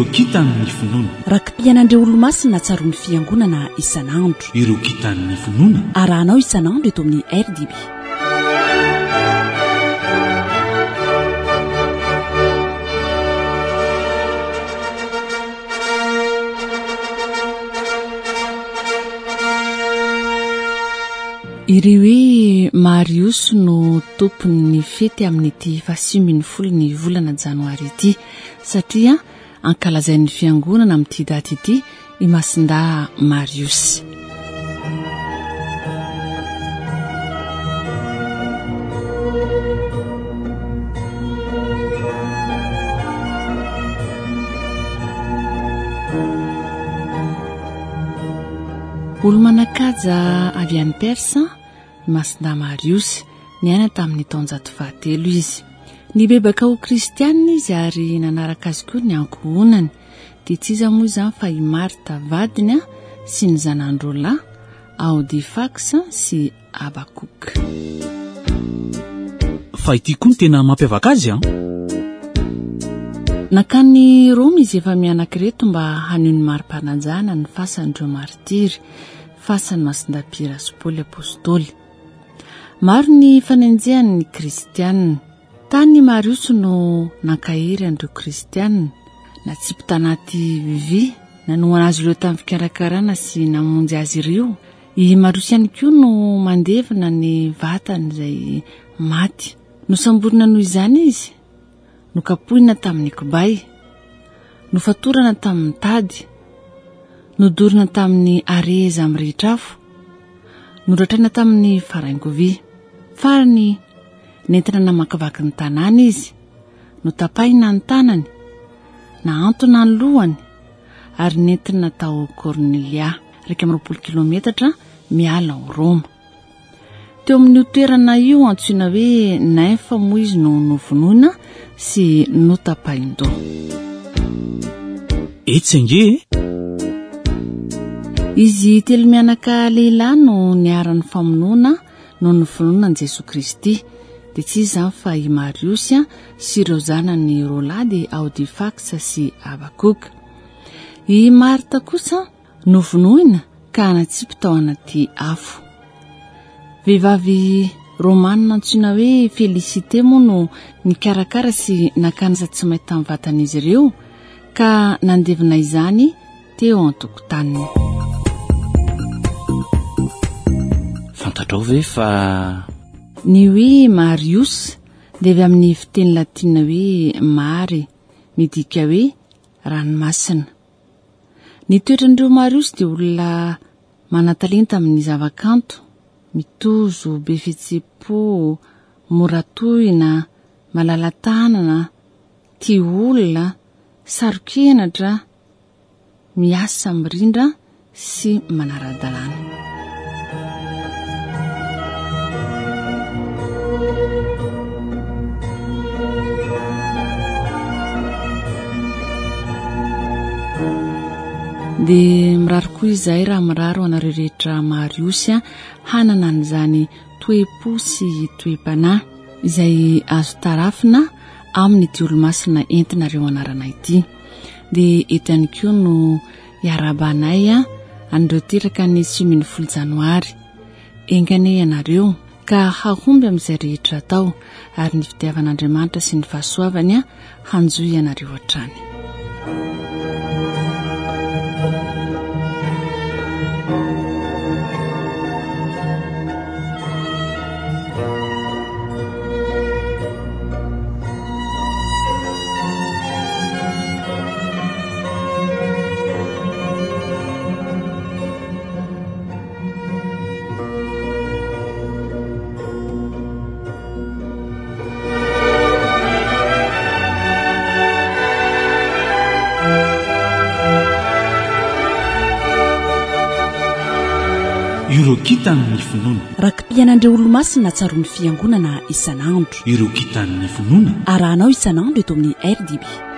ireo kitan'ny finoana rakim-pianandreo olo-masina tsaroan'ny fiangonana isan'andro. ireo kitan'ny finoana arahanao isan'andro eto amin'ny RDB. Iry hoe Marios no tompon'ny fety amin'ity 7 ny volana janoary ity satria ankalazain'ny fiangonana amin'ity daty ity i masinda Marios. Olo-manakaja avy any Persa masinda Marios niaina tamin'ny taonjato 17 izy. Nibebaka ho kristianina izy ary nanaraka azy koa ny ankohonany. Dia tsy iza moa izany fa i Marta vadiny sy ny zanandrola Audifax sy Abakuk. fa ity koa ny tena mampiavaka azy Nakany Roma izy efa mianankireto mba haneho ny mari-pananjana ny fasan'ireo martiry, fasan'ny masinda Pira sy Paoly apôstôly. Maro ny fanenjehan'ny kristianina. Tany Marios no nankahery an'ireo kristianina, natsipo tanaty vy, nanoana azy ireo tamin'ny fikarakarana sy namonjy azy ireo. I Marios ihany koa no mandevina ny vatany izay maty. Nosamborina noho izany izy, nokapohina tamin'ny kibay, nofatorana tamin'ny tady, nodorina tamin'ny areza mirehitra afo, noratrana tamin'ny faraingovy. Farany nentina namakivaky ny tanàna izy, notapahina ny tanany, naantona ny lohany, ary nentina tao Cornelia, 20 kilometatra miala ao Roma. Teo amin'ny toerana io antsoina hoe Nymphe moa izy no novonoina sy notapahindo. Etsenge Izy telo mianaka lehilahy no niaran'ny famonoana no novonoina an Jesosy Kristy. Dia tsy izany fa i Marios sy ireo zanany rola dia Audifax sy Abakuk. I Marta kosa novonoina ka natsipo tao anaty afo. Vehivavy Romanina antsoina hoe Felicité moa no nikarakara sy nakanisa tsy mainty tamin'ny vatan'izy ireo ka nandevina izany teo an-tokotaniny. Fantatrao ve fa ny hoe Marios dia avy amin'ny fiteny latina hoe mare, midika hoe ranomasina. Ny toetrandreo Marios dia olona manatalenta amin'ny zavakanto, mitozo, be fihetsem-po, mora tohina, malala-tanana, tia olona, sarokenatra, miasa mirindra sy manara-dalàna. Dia mirary koa izay raha miraro anareo rehetra Marios hanana an'izany toe-po sy toe-panahy izay azo tarafina amin'ny ity olo-masina entinareo anarana ity. Dia eto ihany koa no iarabanay an'ireo teraka ny 10 janoary. Engane ianareo ka hahomby amin'izay rehetra atao ary ny fitiavan'Andriamanitra sy ny fahasoavany hanjoy ianareo hatrany. ireo kitan'ny finoana rakim-pianandreo olo-masina tsaroan'ny fiangonana isan'andro. ireo kitan'ny finoana arahanao isan'andro eto amin'ny RDB.